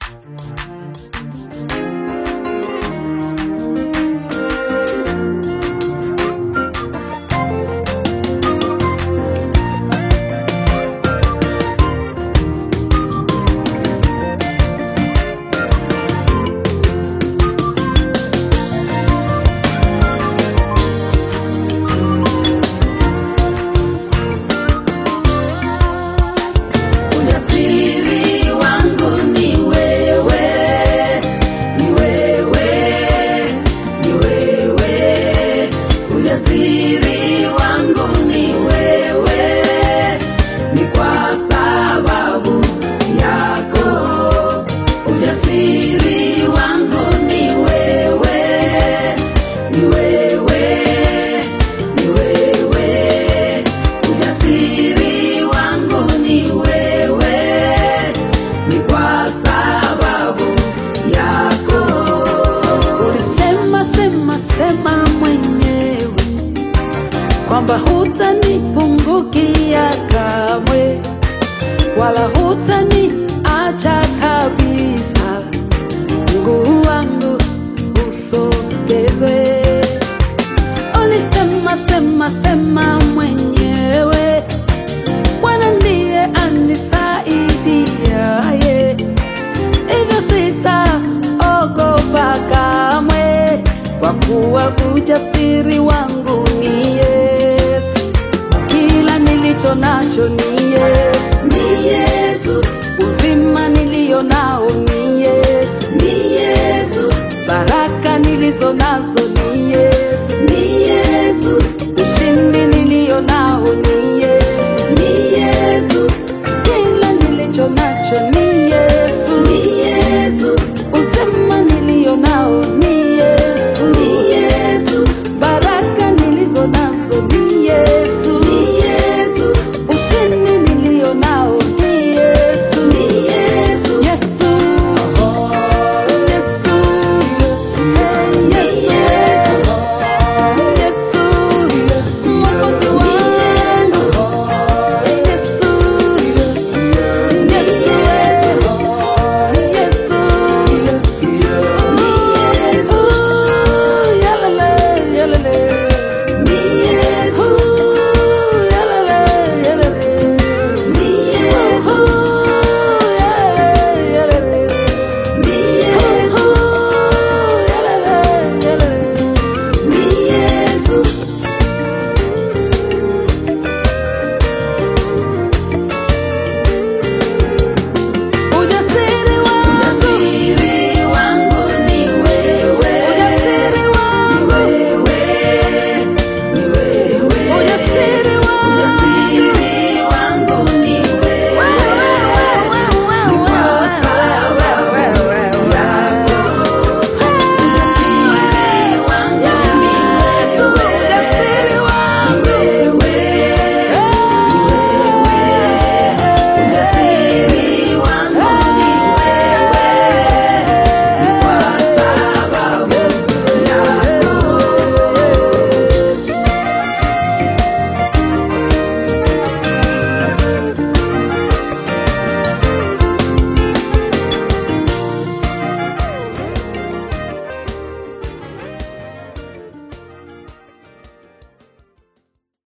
kwamba hutanipungukia kamwe, wala hutaniacha kabisa. Mungu wangu usogezwe. Ulisema sema mwenyewe, Bwana ndiye anisaidiaye, hivyo sitaogopa kamwe, kwa kuwa ujasiri wangu ni Yesu. Kila nilicho nacho ni Yesu, ni Yesu. Uzima nilio nao ni Yesu, ni Yesu. Baraka nilizo nazo ni Yesu, ni Yesu. Ushindi nilio nao ni Yesu, ni Yesu. Kila nilicho nacho ni Yesu.